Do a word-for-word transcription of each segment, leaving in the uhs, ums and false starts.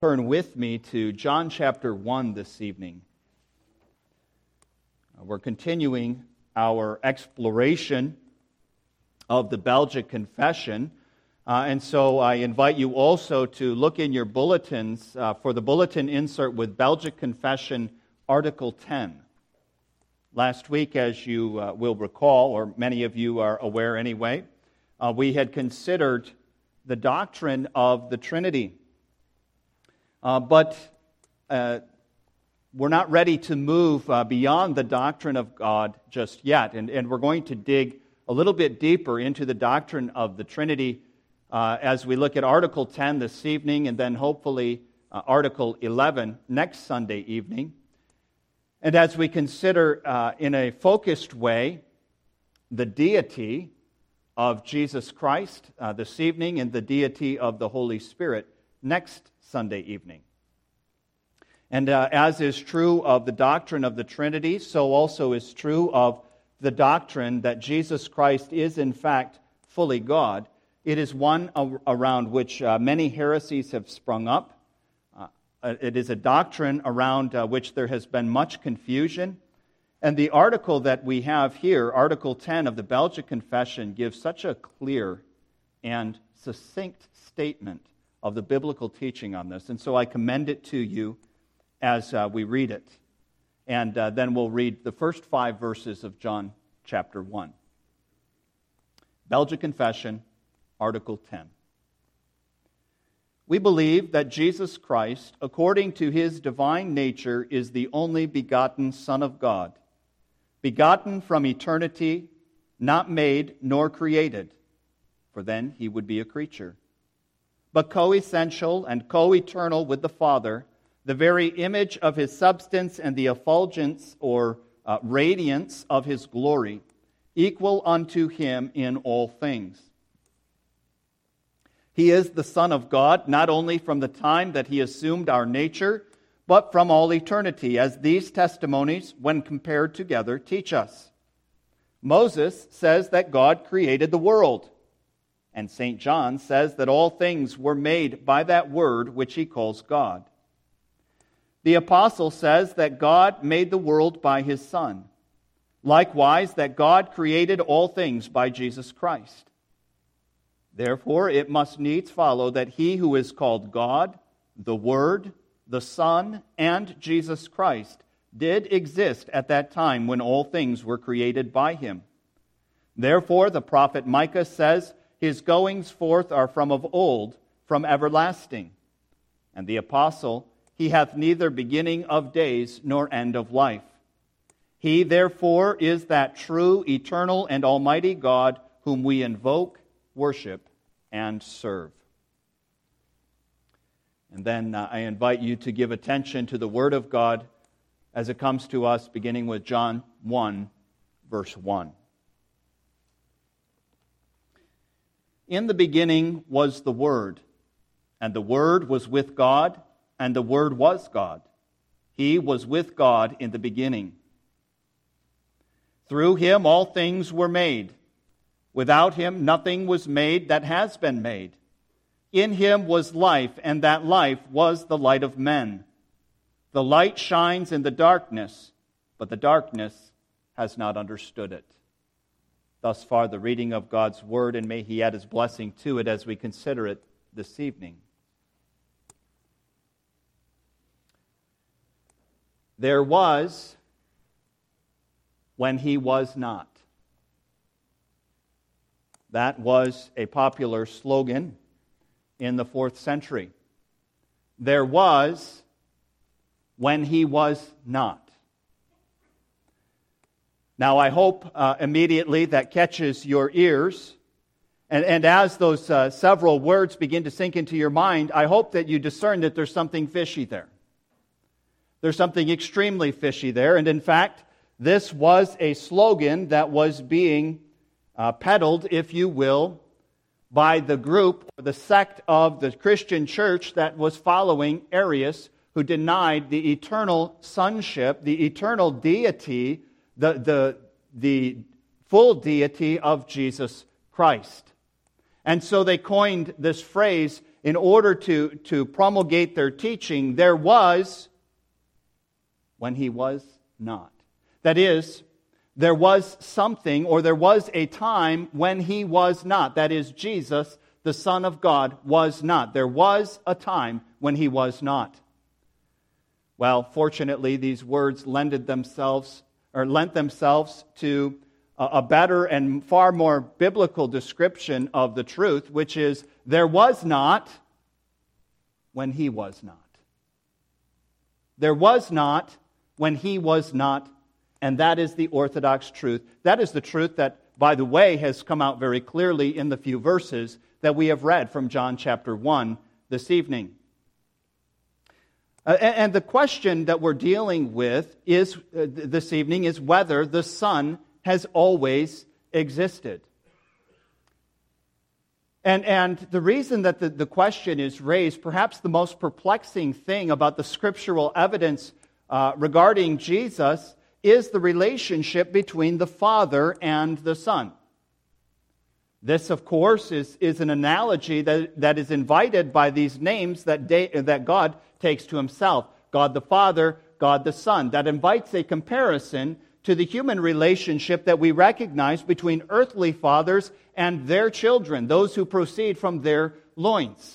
Turn with me to John chapter one this evening. We're continuing our exploration of the Belgic Confession, uh, and so I invite you also to look in your bulletins uh, for the bulletin insert with Belgic Confession Article ten. Last week, as you uh, will recall, or many of you are aware anyway, uh, we had considered the doctrine of the Trinity. Uh, but uh, we're not ready to move uh, beyond the doctrine of God just yet. And, and we're going to dig a little bit deeper into the doctrine of the Trinity uh, as we look at Article ten this evening and then hopefully uh, Article eleven next Sunday evening. And as we consider uh, in a focused way the deity of Jesus Christ uh, this evening and the deity of the Holy Spirit next Sunday evening. And uh, as is true of the doctrine of the Trinity, so also is true of the doctrine that Jesus Christ is in fact fully God. It is one around which uh, many heresies have sprung up. Uh, it is a doctrine around uh, which there has been much confusion. And the article that we have here, Article ten of the Belgic Confession, gives such a clear and succinct statement of the biblical teaching on this. And so I commend it to you as uh, we read it. And uh, then we'll read the first five verses of John chapter one. Belgic Confession, Article ten. We believe that Jesus Christ, according to his divine nature, is the only begotten Son of God, begotten from eternity, not made nor created, for then he would be a creature, but co-essential and co-eternal with the Father, the very image of his substance and the effulgence or uh, radiance of his glory, equal unto him in all things. He is the Son of God, not only from the time that he assumed our nature, but from all eternity, as these testimonies, when compared together, teach us. Moses says that God created the world, and Saint John says that all things were made by that word which he calls God. The apostle says that God made the world by his Son. Likewise, that God created all things by Jesus Christ. Therefore, it must needs follow that he who is called God, the Word, the Son, and Jesus Christ did exist at that time when all things were created by him. Therefore, the prophet Micah says, his goings forth are from of old, from everlasting. And the apostle, he hath neither beginning of days nor end of life. He, therefore, is that true, eternal, and almighty God whom we invoke, worship, and serve. And then uh, I invite you to give attention to the Word of God as it comes to us, beginning with John one, verse one. In the beginning was the Word, and the Word was with God, and the Word was God. He was with God in the beginning. Through him all things were made. Without him nothing was made that has been made. In him was life, and that life was the light of men. The light shines in the darkness, but the darkness has not understood it. Thus far, the reading of God's Word, and may he add his blessing to it as we consider it this evening. There was when he was not. That was a popular slogan in the fourth century. There was when he was not. Now, I hope uh, immediately that catches your ears. And, and as those uh, several words begin to sink into your mind, I hope that you discern that there's something fishy there. There's something extremely fishy there. And in fact, this was a slogan that was being uh, peddled, if you will, by the group, or the sect of the Christian church that was following Arius, who denied the eternal sonship, the eternal deity, the, the, the full deity of Jesus Christ. And so they coined this phrase, in order to, to promulgate their teaching, there was when he was not. That is, there was something, or there was a time when he was not. That is, Jesus, the Son of God, was not. There was a time when he was not. Well, fortunately, these words lended themselves, or lent themselves to a, a better and far more biblical description of the truth, which is, there was not when he was not. There was not when he was not, and that is the Orthodox truth. That is the truth that, by the way, has come out very clearly in the few verses that we have read from John chapter one this evening. Uh, and, and the question that we're dealing with is uh, this evening is whether the Son has always existed. And, and the reason that the, the question is raised, perhaps the most perplexing thing about the scriptural evidence uh, regarding Jesus, is the relationship between the Father and the Son. This, of course, is, is an analogy that, that is invited by these names that, de, that God takes to himself. God the Father, God the Son. That invites a comparison to the human relationship that we recognize between earthly fathers and their children, those who proceed from their loins.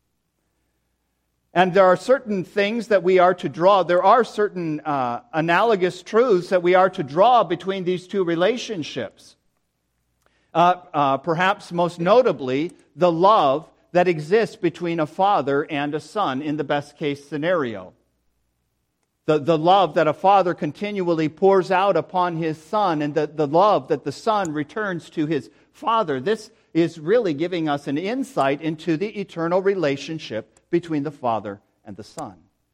And there are certain things that we are to draw. There are certain uh, analogous truths that we are to draw between these two relationships. Uh, uh, perhaps most notably, the love that exists between a father and a son in the best case scenario. The, the love that a father continually pours out upon his son, and the, the love that the son returns to his father. This is really giving us an insight into the eternal relationship between the Father and the Son.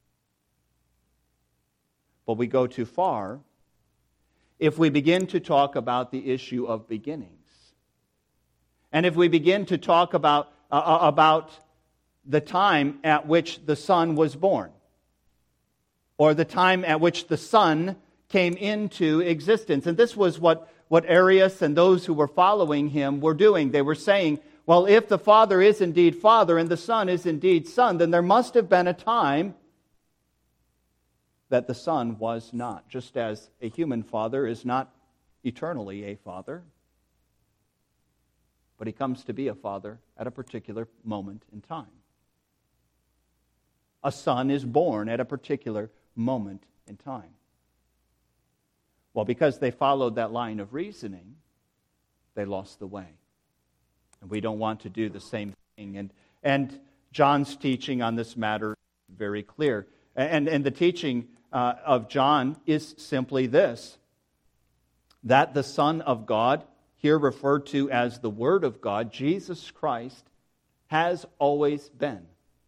But we go too far if we begin to talk about the issue of beginnings. And if we begin to talk about, uh, about the time at which the Son was born, or the time at which the Son came into existence. And this was what, what Arius and those who were following him were doing. They were saying, well, if the Father is indeed Father and the Son is indeed Son, then there must have been a time that the Son was not, just as a human father is not eternally a father, but he comes to be a father at a particular moment in time. A son is born at a particular moment in time. Well, because they followed that line of reasoning, they lost the way. And we don't want to do the same thing. And, and John's teaching on this matter is very clear. And, and the teaching uh, of John is simply this, that the Son of God, here referred to as the Word of God, Jesus Christ, has always been.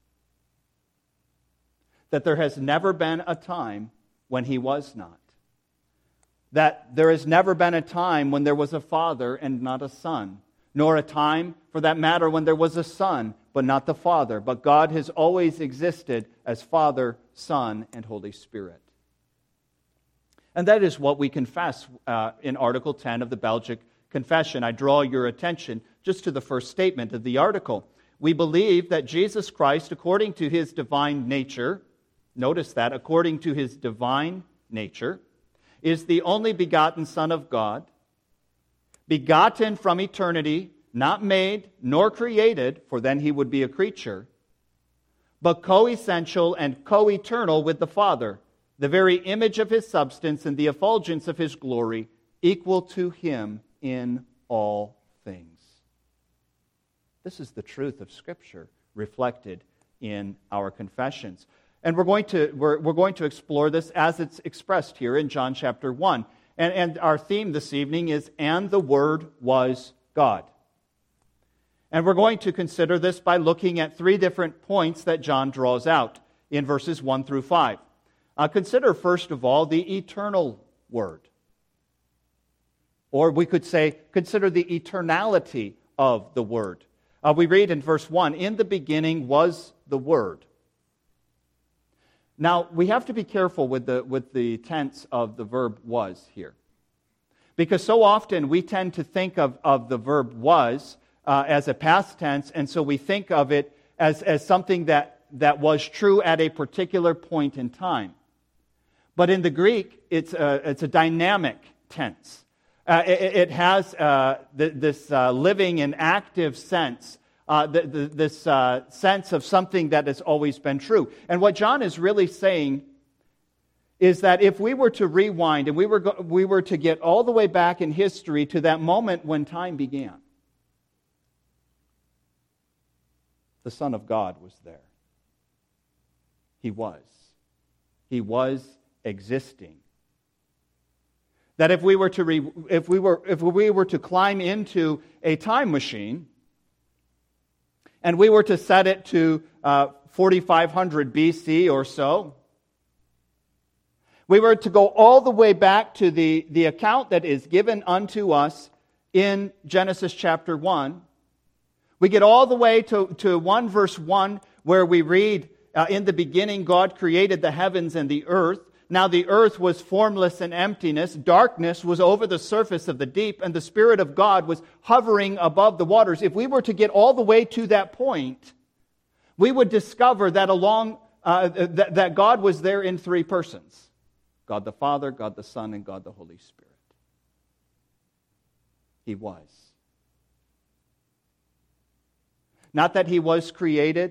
That there has never been a time when he was not. That there has never been a time when there was a father and not a son. Nor a time, for that matter, when there was a Son, but not the Father. But God has always existed as Father, Son, and Holy Spirit. And that is what we confess uh, in Article ten of the Belgic Confession. I draw your attention just to the first statement of the article. We believe that Jesus Christ, according to his divine nature, notice that, according to his divine nature, is the only begotten Son of God, begotten from eternity, not made nor created, for then he would be a creature, but co-essential and co-eternal with the Father, the very image of his substance and the effulgence of his glory, equal to him in all things. This is the truth of Scripture reflected in our confessions. And we're going to, we're, we're going to explore this as it's expressed here in John chapter one. And, and our theme this evening is, and the Word was God. And we're going to consider this by looking at three different points that John draws out in verses one through five. Uh, consider, first of all, the eternal Word. Or we could say, consider the eternality of the Word. Uh, we read in verse one, in the beginning was the Word. Now, we have to be careful with the, with the tense of the verb was here. Because so often we tend to think of, of the verb was uh, as a past tense, and so we think of it as, as something that, that was true at a particular point in time. But in the Greek, it's a, it's a dynamic tense. Uh, it, it has uh, th- this uh, living and active sense, uh, th- th- this uh, sense of something that has always been true. And what John is really saying is that if we were to rewind and we were go- we were to get all the way back in history to that moment when time began, the Son of God was there. He was. He was existing. That if we were to re- if we were if we were to climb into a time machine and we were to set it to uh, forty-five hundred B C or so, we were to go all the way back to the, the account that is given unto us in Genesis chapter one. We get all the way to, to one verse one where we read, uh, in the beginning God created the heavens and the earth. Now the earth was formless and emptiness. Darkness was over the surface of the deep, and the Spirit of God was hovering above the waters. If we were to get all the way to that point, we would discover that along uh, that, that God was there in three persons: God the Father, God the Son, and God the Holy Spirit. He was. Not that he was created.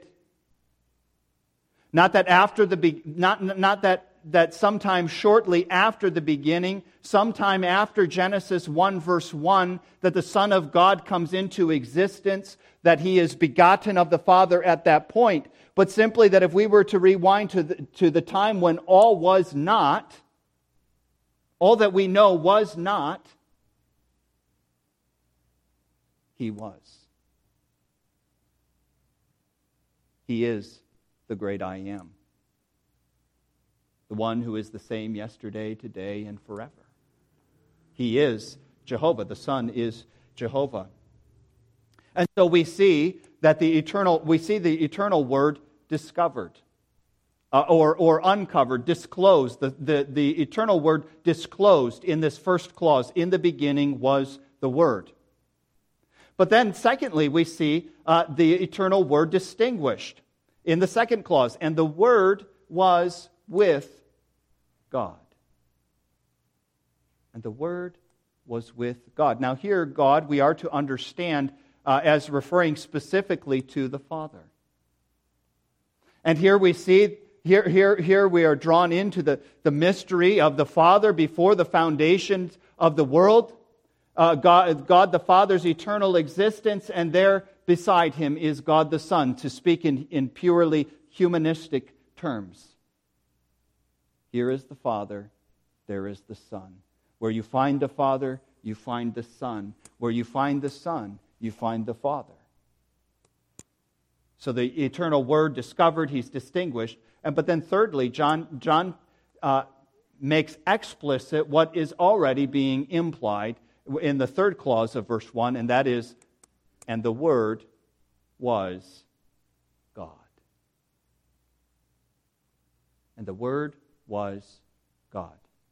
Not that after the be- not not that that sometime shortly after the beginning, sometime after Genesis one verse one, that the Son of God comes into existence, that he is begotten of the Father at that point, but simply that if we were to rewind to the, to the time when all was not, all that we know was not, he was. He is the great I am. The one who is the same yesterday, today, and forever. He is Jehovah. The Son is Jehovah. And so we see that the eternal, we see the eternal Word discovered, uh, or, or uncovered, disclosed. The, the, the eternal Word disclosed in this first clause. In the beginning was the Word. But then, secondly, we see uh, the eternal Word distinguished in the second clause. And the Word was with God. And the Word was with God. Now here, God, we are to understand uh, as referring specifically to the Father. And here we see, here, here, here we are drawn into the, the mystery of the Father before the foundations of the world. Uh, God, God the Father's eternal existence, and there beside him is God the Son, to speak in, in purely humanistic terms. Here is the Father, there is the Son. Where you find the Father, you find the Son. Where you find the Son, you find the Father. So the eternal Word discovered, he's distinguished. And but then thirdly, John, John uh, makes explicit what is already being implied in the third clause of verse one, and that is, and the Word was God. And the Word was God.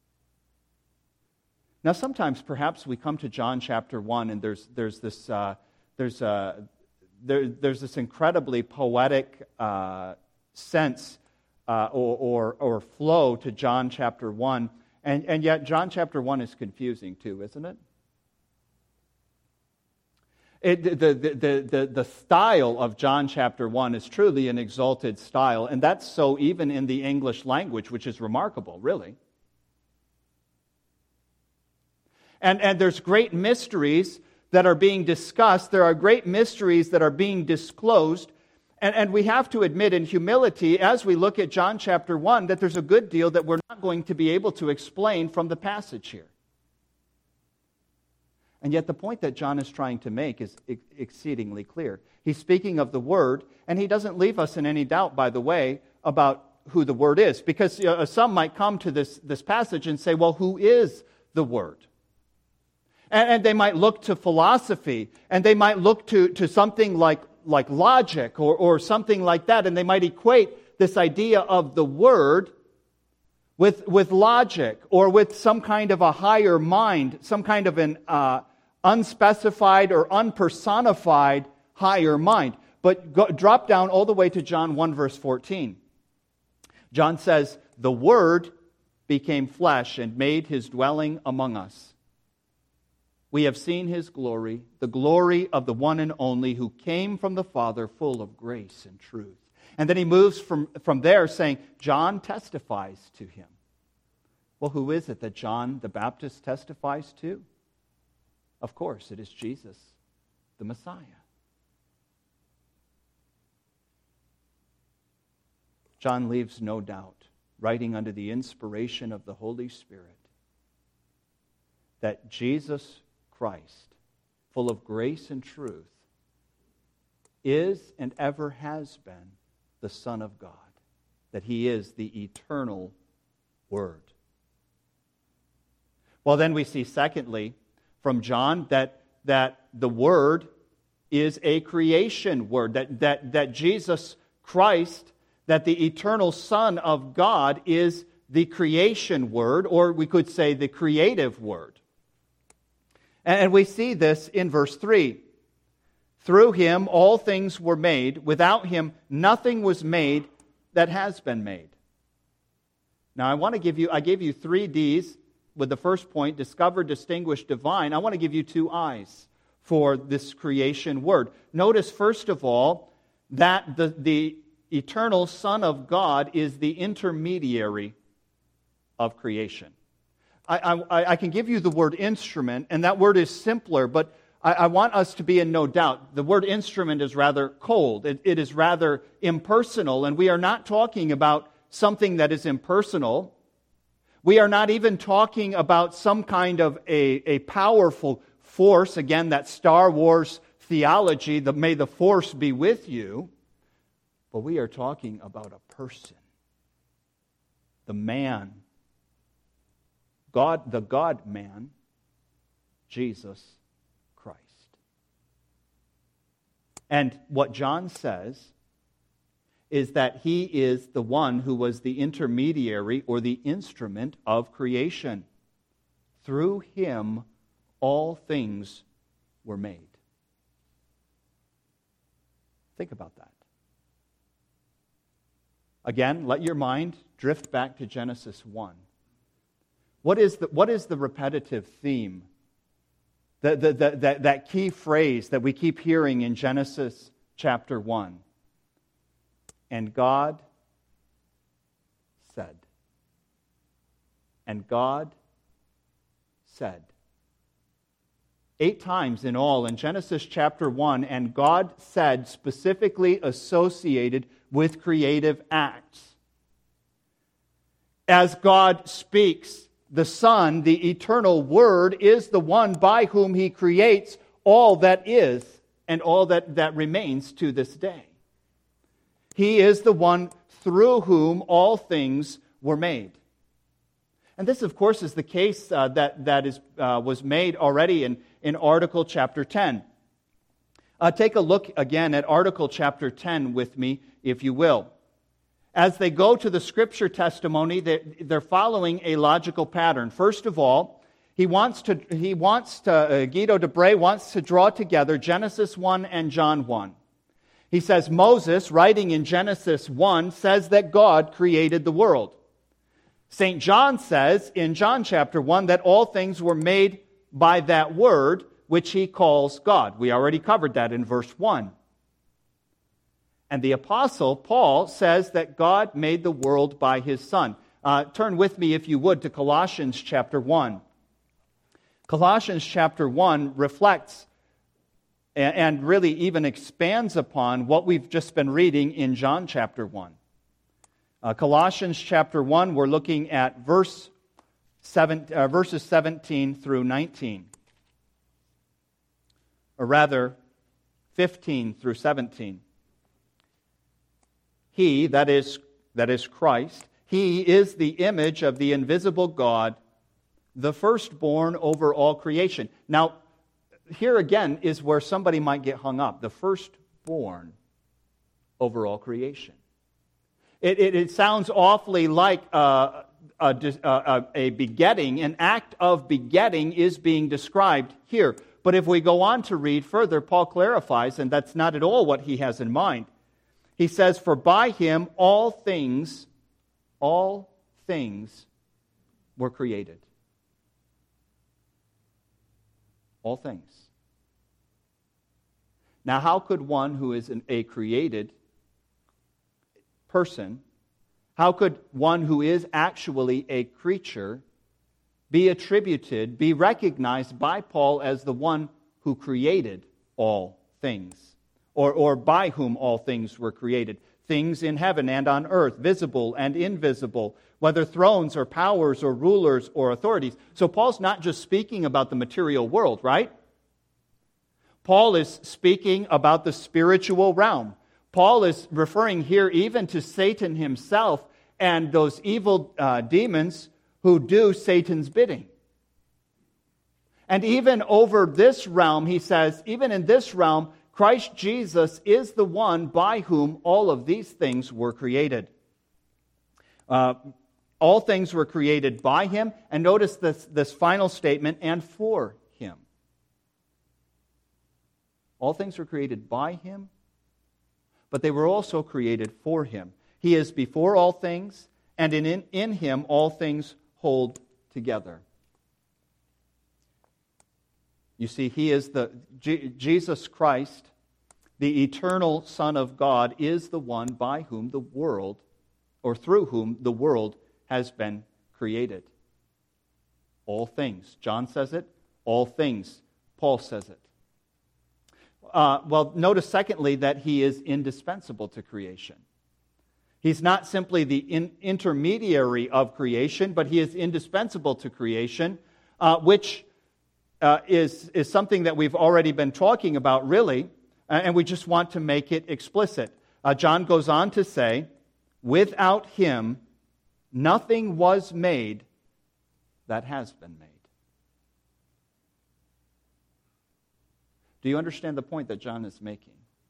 Now, sometimes perhaps we come to John chapter one, and there's there's this uh, there's uh, there, there's this incredibly poetic uh, sense uh, or, or or flow to John chapter one, and and yet John chapter one is confusing too, isn't it? It, the, the, the, the, the style of John chapter one is truly an exalted style, and that's so even in the English language, which is remarkable, really. And, and there's great mysteries that are being discussed. There are great mysteries that are being disclosed. And, and we have to admit in humility, as we look at John chapter one, that there's a good deal that we're not going to be able to explain from the passage here. And yet the point that John is trying to make is exceedingly clear. He's speaking of the Word, and he doesn't leave us in any doubt, by the way, about who the Word is. Because uh, some might come to this, this passage and say, well, who is the Word? And, and they might look to philosophy, and they might look to, to something like, like logic or, or something like that, and they might equate this idea of the Word with, with logic or with some kind of a higher mind, some kind of an uh, unspecified or unpersonified higher mind. But go, drop down all the way to John one, verse fourteen. John says, "The Word became flesh and made his dwelling among us. We have seen his glory, the glory of the one and only who came from the Father, full of grace and truth." And then he moves from, from there saying, John testifies to him. Well, who is it that John the Baptist testifies to? Of course, it is Jesus, the Messiah. John leaves no doubt, writing under the inspiration of the Holy Spirit, that Jesus Christ, full of grace and truth, is and ever has been the Son of God, that he is the eternal Word. Well, then we see, secondly, from John, that, that the Word is a creation word, that, that, that Jesus Christ, that the eternal Son of God is the creation word, or we could say the creative word. And we see this in verse three. Through him all things were made. Without him nothing was made that has been made. Now I want to give you, I gave you three D's with the first point, discover, distinguish, divine. I want to give you two I's for this creation word. Notice first of all that the, the eternal Son of God is the intermediary of creation. I, I, I can give you the word instrument, and that word is simpler, but I, I want us to be in no doubt. The word instrument is rather cold. It, it is rather impersonal, and we are not talking about something that is impersonal. We are not even talking about some kind of a, a powerful force. Again, that Star Wars theology, the may the force be with you. But we are talking about a person. The man. God, the God-man, Jesus Christ. And what John says is that he is the one who was the intermediary or the instrument of creation. Through him, all things were made. Think about that. Again, let your mind drift back to Genesis one. What is the, what is the repetitive theme? The, the, the, that, that key phrase that we keep hearing in Genesis chapter one. And God said. And God said. Eight times in all in Genesis chapter one, and God said, specifically associated with creative acts. As God speaks, the Son, the eternal Word, is the one by whom he creates all that is and all that, that remains to this day. He is the one through whom all things were made. And this, of course, is the case uh, that, that is, uh, was made already in, in Article chapter ten. Uh, take a look again at Article chapter ten with me, if you will. As they go to the Scripture testimony, they're following a logical pattern. First of all, he wants to, he wants to, uh, Guido de Bray wants to draw together Genesis one and John one. He says Moses, writing in Genesis one, says that God created the world. Saint John says in John chapter one that all things were made by that word, which he calls God. We already covered that in verse one. And the Apostle Paul says that God made the world by his Son. Uh, turn with me, if you would, to Colossians chapter one. Colossians chapter one reflects and, and really even expands upon what we've just been reading in John chapter one. Uh, Colossians chapter one, we're looking at verse seven, uh, verses seventeen through nineteen. Or rather, fifteen through seventeen. He, that is, that is Christ, he is the image of the invisible God, the firstborn over all creation. Now, here again is where somebody might get hung up. The firstborn over all creation. It, it, it sounds awfully like uh, a, a, a begetting. An act of begetting is being described here. But if we go on to read further, Paul clarifies, and that's not at all what he has in mind. He says, "For by him all things, all things were created." All things. Now, how could one who is an, a created person, how could one who is actually a creature be attributed, be recognized by Paul as the one who created all things, or, or by whom all things were created? Things in heaven and on earth, visible and invisible, whether thrones or powers or rulers or authorities. So Paul's not just speaking about the material world, right? Paul is speaking about the spiritual realm. Paul is referring here even to Satan himself and those evil uh, demons who do Satan's bidding. And even over this realm, he says, even in this realm, Christ Jesus is the one by whom all of these things were created. Uh, all things were created by him. And notice this, this final statement, and for him. All things were created by him, but they were also created for him. He is before all things, and in, in him all things hold together. You see, he is the G- Jesus Christ, the eternal Son of God, is the one by whom the world, or through whom the world has been created. All things. John says it. All things. Paul says it. Uh, well, notice secondly that he is indispensable to creation. He's not simply the in- intermediary of creation, but he is indispensable to creation, uh, which uh, is, is something that we've already been talking about, really, uh, and we just want to make it explicit. Uh, John goes on to say, "Without him, nothing was made that has been made." Do you understand the point that John is making?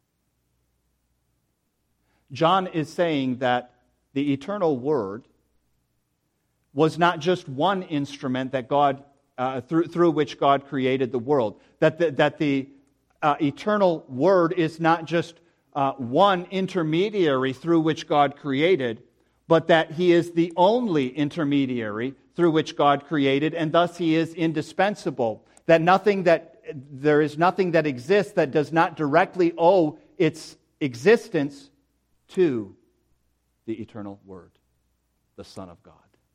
John is saying that the eternal Word was not just one instrument that God, uh, through, through which God created the world. That the, that the uh, eternal Word is not just uh, one intermediary through which God created, but that He is the only intermediary through which God created, and thus He is indispensable. That nothing that there is nothing that exists that does not directly owe its existence to the eternal Word, the Son of God.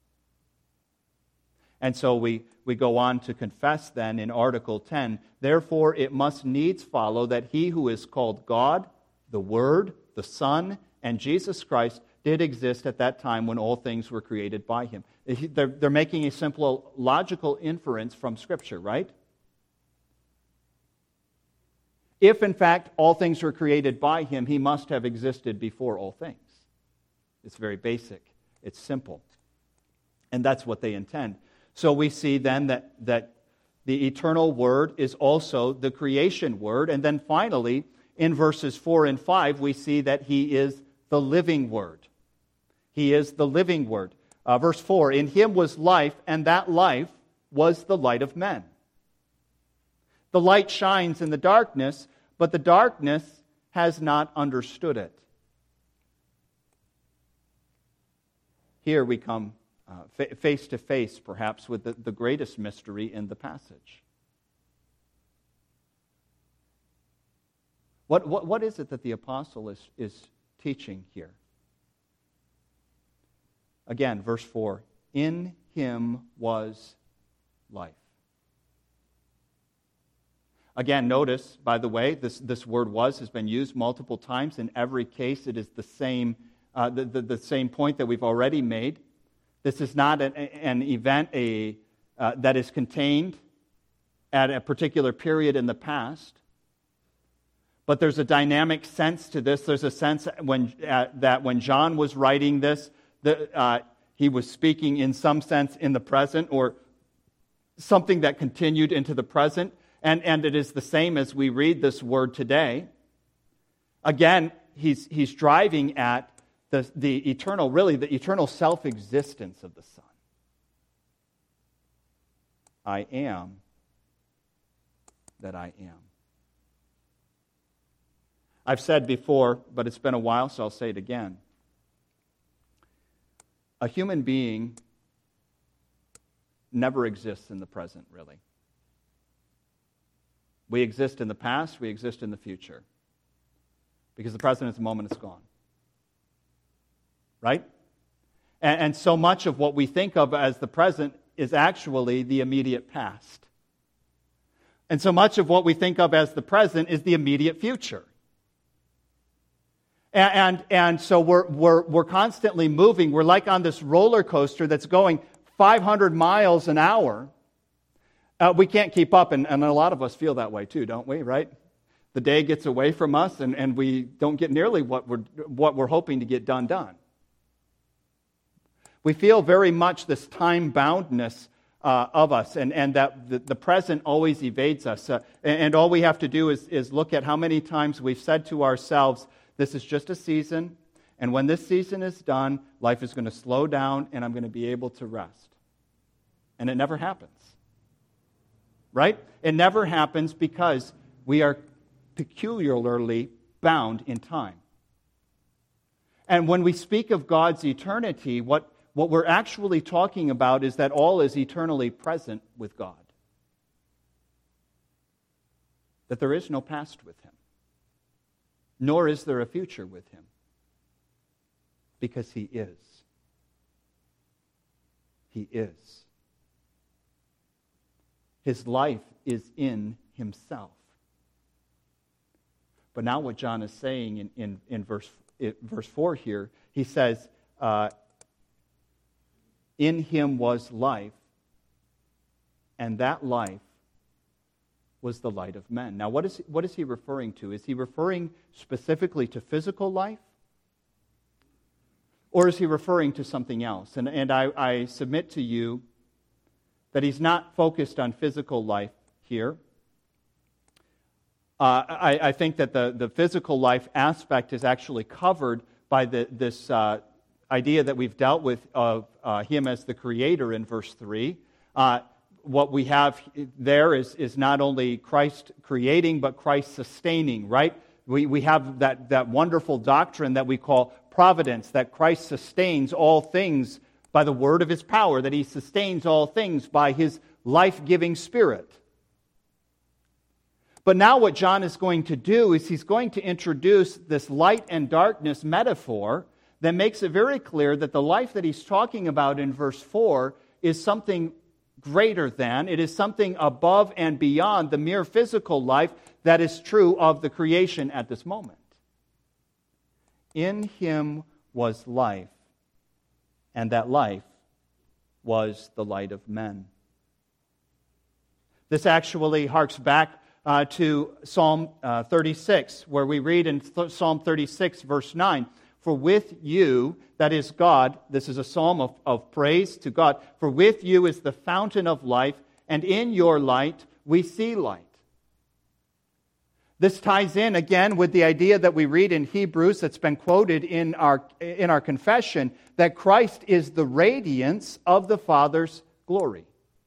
And so we, we go on to confess then in Article ten, "Therefore it must needs follow that he who is called God, the Word, the Son, and Jesus Christ did exist at that time when all things were created by him." They're, they're making a simple logical inference from Scripture, right? If, in fact, all things were created by him, he must have existed before all things. It's very basic. It's simple. And that's what they intend. So we see then that, that the eternal Word is also the creation Word. And then finally, in verses four and five, we see that he is the living Word. He is the living Word. Uh, verse four, "In him was life, and that life was the light of men. The light shines in the darkness, but the darkness has not understood it." Here we come uh, fa- face to face, perhaps, with the, the greatest mystery in the passage. What, what, what is it that the apostle is, is teaching here? Again, verse four, "In him was life." Again, notice, by the way, this, this word "was" has been used multiple times. In every case, it is the same, uh, the, the, the same point that we've already made. This is not an, an event a, uh, that is contained at a particular period in the past. But there's a dynamic sense to this. There's a sense when, uh, that when John was writing this, the, uh, he was speaking in some sense in the present, or something that continued into the present. And, and it is the same as we read this word today. Again, he's, he's driving at the, the eternal, really the eternal self-existence of the Son. I am that I am. I've said before, but it's been a while, so I'll say it again. A human being never exists in the present, really. We exist in the past, we exist in the future. Because the present is the moment it's gone. Right? And, and so much of what we think of as the present is actually the immediate past. And so much of what we think of as the present is the immediate future. And, and, and so we're, we're, we're constantly moving. We're like on this roller coaster that's going five hundred miles an hour. Uh, we can't keep up, and, and a lot of us feel that way too, don't we, right? The day gets away from us, and, and we don't get nearly what we're, what we're hoping to get done done. We feel very much this time-boundness uh, of us, and, and that the, the present always evades us. Uh, and, and all we have to do is, is look at how many times we've said to ourselves, this is just a season, and when this season is done, life is going to slow down, and I'm going to be able to rest. And it never happens. Right? It never happens because we are peculiarly bound in time. And when we speak of God's eternity, what, what we're actually talking about is that all is eternally present with God. That there is no past with Him. Nor is there a future with Him. Because He is. He is. His life is in Himself. But now what John is saying in, in, in verse, in verse four here, he says, uh, in Him was life, and that life was the light of men. Now what is, what is he referring to? Is he referring specifically to physical life? Or is he referring to something else? And, and I, I submit to you that he's not focused on physical life here. Uh, I, I think that the, the physical life aspect is actually covered by the, this uh, idea that we've dealt with of uh, Him as the Creator in verse three. Uh, what we have there is, is not only Christ creating, but Christ sustaining, right? We, we have that, that wonderful doctrine that we call providence, that Christ sustains all things by the word of His power, that He sustains all things by His life-giving Spirit. But now what John is going to do is he's going to introduce this light and darkness metaphor that makes it very clear that the life that he's talking about in verse four is something greater than, it is something above and beyond the mere physical life that is true of the creation at this moment. In Him was life, and that life was the light of men. This actually harks back uh, to Psalm uh, thirty-six, where we read in th- Psalm thirty-six, verse nine, for with you, that is God, this is a psalm of, of praise to God, for with you is the fountain of life, and in your light we see light. This ties in again with the idea that we read in Hebrews that's been quoted in our, in our confession, that Christ is the radiance of the Father's glory.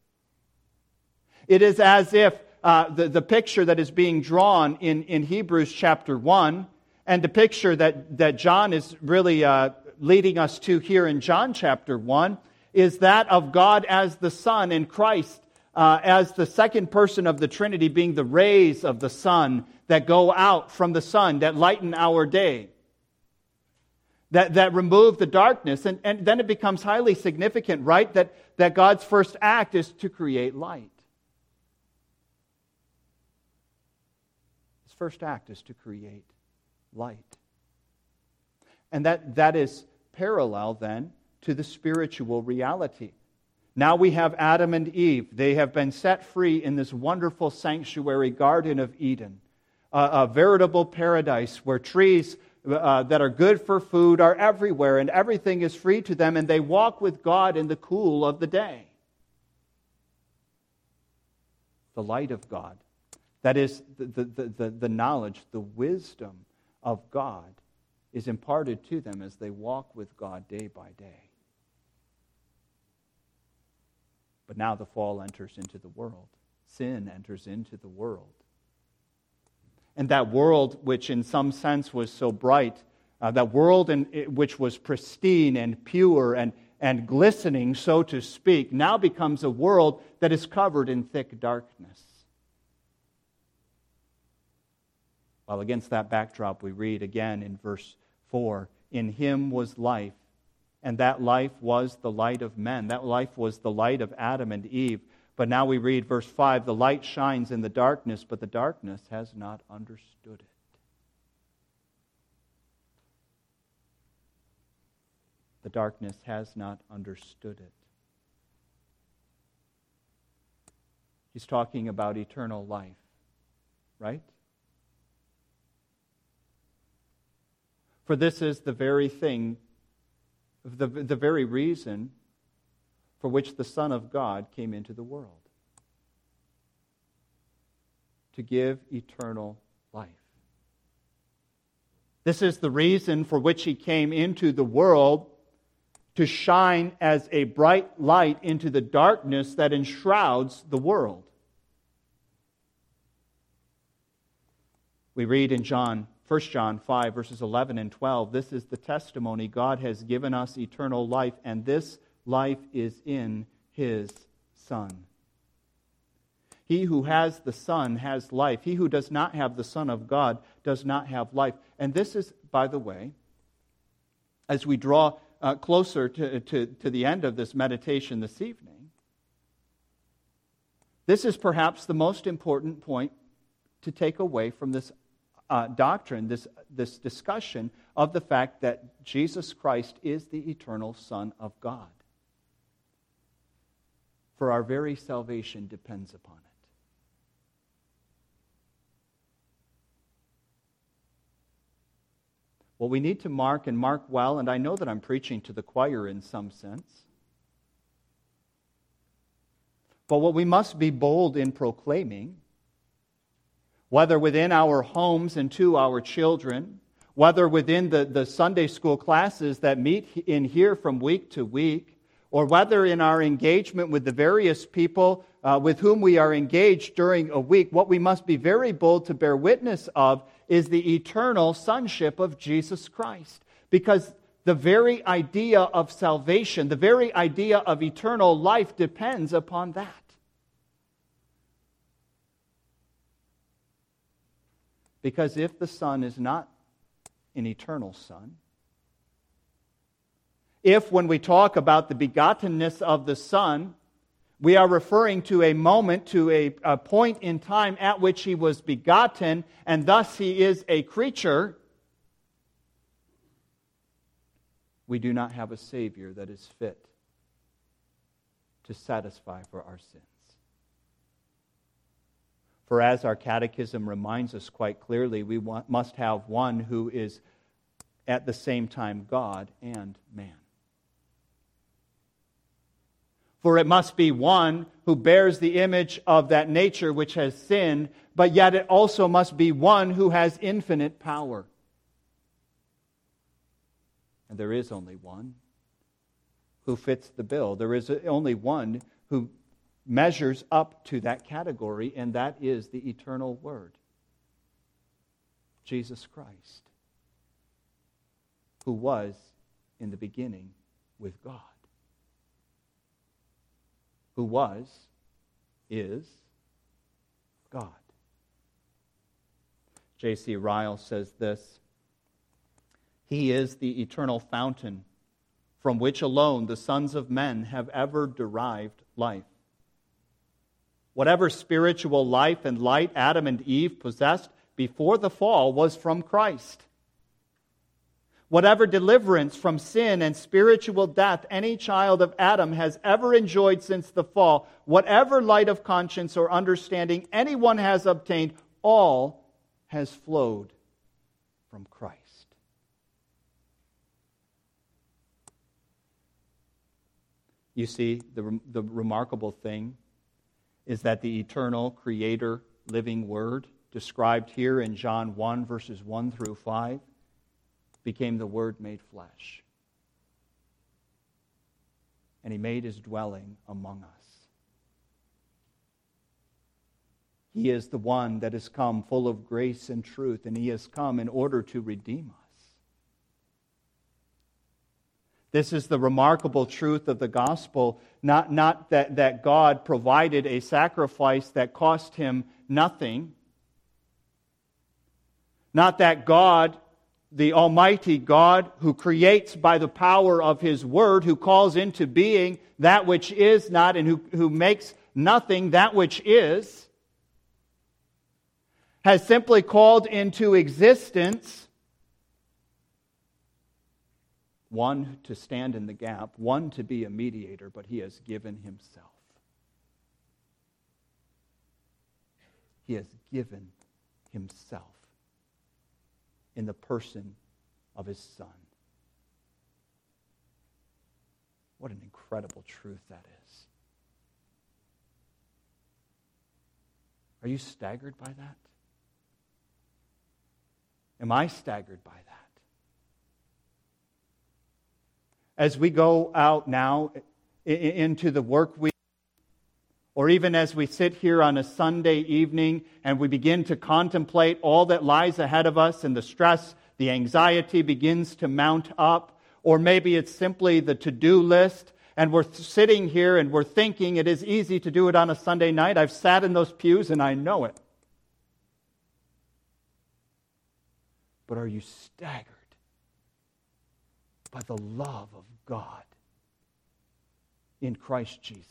It is as if uh, the, the picture that is being drawn in, in Hebrews chapter one, and the picture that, that John is really uh, leading us to here in John chapter one, is that of God as the Son and Christ uh, as the second person of the Trinity, being the rays of the sun that go out from the sun, that lighten our day, that, that remove the darkness. And, and then it becomes highly significant, right, that, that God's first act is to create light. His first act is to create light. And that, that is parallel then to the spiritual reality. Now we have Adam and Eve. They have been set free in this wonderful sanctuary Garden of Eden, a, a veritable paradise where trees uh, that are good for food are everywhere and everything is free to them, and they walk with God in the cool of the day. The light of God, that is the, the, the, the knowledge, the wisdom of God, is imparted to them as they walk with God day by day. But now the fall enters into the world. Sin enters into the world. And that world, which in some sense was so bright, uh, that world in, which was pristine and pure and, and glistening, so to speak, now becomes a world that is covered in thick darkness. Well, against that backdrop, we read again in verse four, "In him was life, and that life was the light of men." That life was the light of Adam and Eve. But now we read verse five, "The light shines in the darkness, but the darkness has not understood it." The darkness has not understood it. He's talking about eternal life, right? For this is the very thing, the, the very reason for which the Son of God came into the world. To give eternal life. This is the reason for which He came into the world, to shine as a bright light into the darkness that enshrouds the world. We read in John, First John five, verses eleven and twelve, "This is the testimony, God has given us eternal life, and this life is in His Son. He who has the Son has life. He who does not have the Son of God does not have life." And this is, by the way, as we draw uh, closer to, to, to the end of this meditation this evening, this is perhaps the most important point to take away from this uh, doctrine, this, this discussion of the fact that Jesus Christ is the eternal Son of God. For our very salvation depends upon it. What we need to mark, and mark well, and I know that I'm preaching to the choir in some sense, but what we must be bold in proclaiming, whether within our homes and to our children, whether within the, the Sunday school classes that meet in here from week to week, or whether in our engagement with the various people uh, with whom we are engaged during a week, what we must be very bold to bear witness of is the eternal sonship of Jesus Christ. Because the very idea of salvation, the very idea of eternal life depends upon that. Because if the Son is not an eternal Son, if when we talk about the begottenness of the Son, we are referring to a moment, to a, a point in time at which He was begotten, and thus He is a creature, we do not have a Savior that is fit to satisfy for our sins. For as our catechism reminds us quite clearly, we want, must have one who is at the same time God and man. For it must be one who bears the image of that nature which has sinned, but yet it also must be one who has infinite power. And there is only one who fits the bill. There is only one who measures up to that category, and that is the eternal Word, Jesus Christ, who was in the beginning with God, who was, is God. J C Ryle says this: "He is the eternal fountain from which alone the sons of men have ever derived life. Whatever spiritual life and light Adam and Eve possessed before the fall was from Christ. Whatever deliverance from sin and spiritual death any child of Adam has ever enjoyed since the fall, whatever light of conscience or understanding anyone has obtained, all has flowed from Christ." You see, the, the remarkable thing is that the eternal Creator, living Word, described here in John one, verses one through five, became the Word made flesh. And He made His dwelling among us. He is the one that has come full of grace and truth, and He has come in order to redeem us. This is the remarkable truth of the gospel, not, not that, that God provided a sacrifice that cost Him nothing, not that God, the Almighty God, who creates by the power of His Word, who calls into being that which is not, and who, who makes nothing that which is, has simply called into existence one to stand in the gap, one to be a mediator, but He has given Himself. He has given Himself in the person of His Son. What an incredible truth that is. Are you staggered by that? Am I staggered by that? As we go out now into the work week, or even as we sit here on a Sunday evening and we begin to contemplate all that lies ahead of us, and the stress, the anxiety begins to mount up, or maybe it's simply the to-do list, and we're sitting here and we're thinking it is easy to do it on a Sunday night. I've sat in those pews and I know it. But are you staggered by the love of God in Christ Jesus?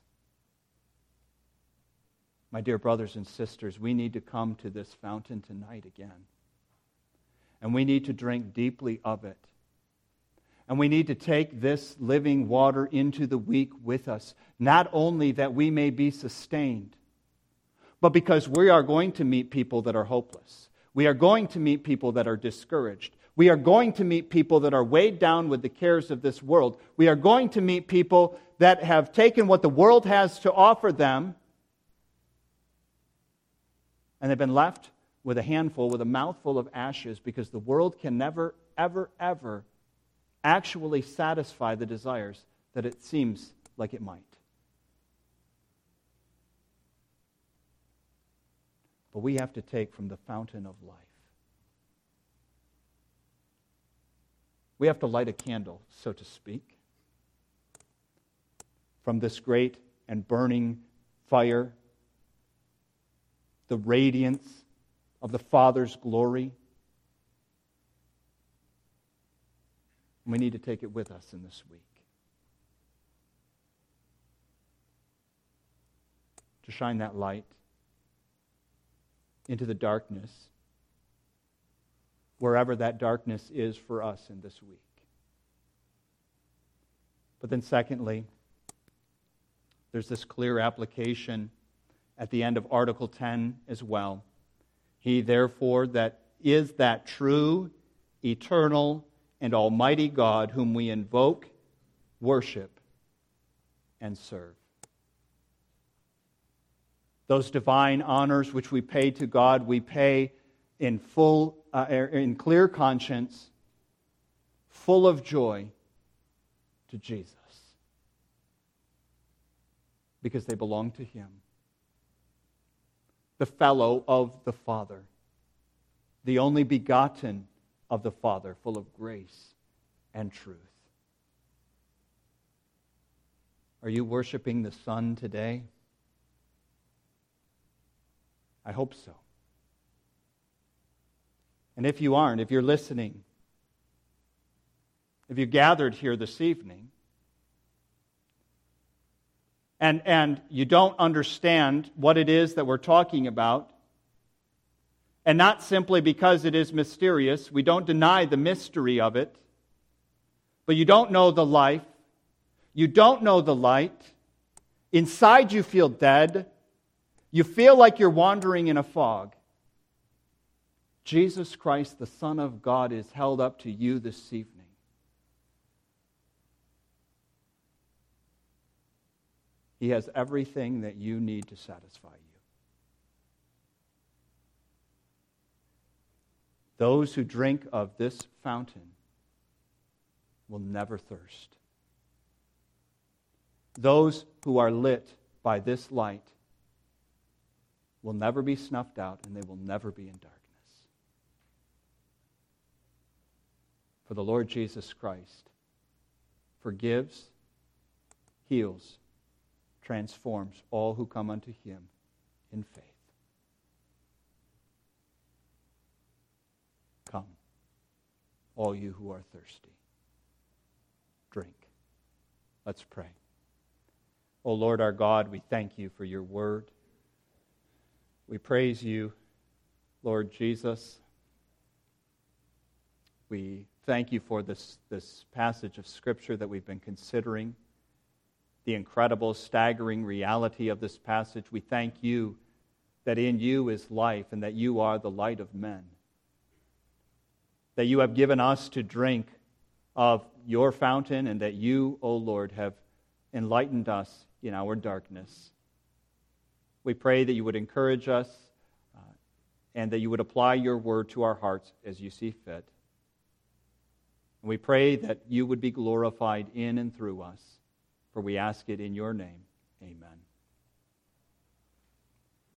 My dear brothers and sisters, we need to come to this fountain tonight again. And we need to drink deeply of it. And we need to take this living water into the week with us, not only that we may be sustained, but because we are going to meet people that are hopeless. We are going to meet people that are discouraged. We are going to meet people that are weighed down with the cares of this world. We are going to meet people that have taken what the world has to offer them, and they've been left with a handful, with a mouthful of ashes, because the world can never, ever, ever actually satisfy the desires that it seems like it might. But we have to take from the fountain of life. We have to light a candle, so to speak, from this great and burning fire, the radiance of the Father's glory. We need to take it with us in this week. To shine that light into the darkness, wherever that darkness is for us in this week. But then secondly, there's this clear application at the end of Article ten as well. He, therefore, that is that true, eternal, and almighty God whom we invoke, worship, and serve. Those divine honors which we pay to God, we pay in full, uh, in clear conscience, full of joy to Jesus, because they belong to Him, the fellow of the Father, the only begotten of the Father, full of grace and truth. Are you worshiping the Son today? I hope so. And if you aren't, if you're listening, if you gathered here this evening, and, and you don't understand what it is that we're talking about, and not simply because it is mysterious, we don't deny the mystery of it, but you don't know the life, you don't know the light, inside you feel dead, you feel like you're wandering in a fog. Jesus Christ, the Son of God, is held up to you this evening. He has everything that you need to satisfy you. Those who drink of this fountain will never thirst. Those who are lit by this light will never be snuffed out, and they will never be in darkness. For the Lord Jesus Christ forgives, heals, transforms all who come unto him in faith. Come, all you who are thirsty. Drink. Let's pray. O Lord our God, we thank you for your word. We praise you, Lord Jesus. We thank you for this, this passage of Scripture that we've been considering, the incredible, staggering reality of this passage. We thank you that in you is life and that you are the light of men, that you have given us to drink of your fountain, and that you, O Lord, have enlightened us in our darkness. We pray that you would encourage us uh, and that you would apply your word to our hearts as you see fit. And we pray that you would be glorified in and through us, for we ask it in your name. Amen.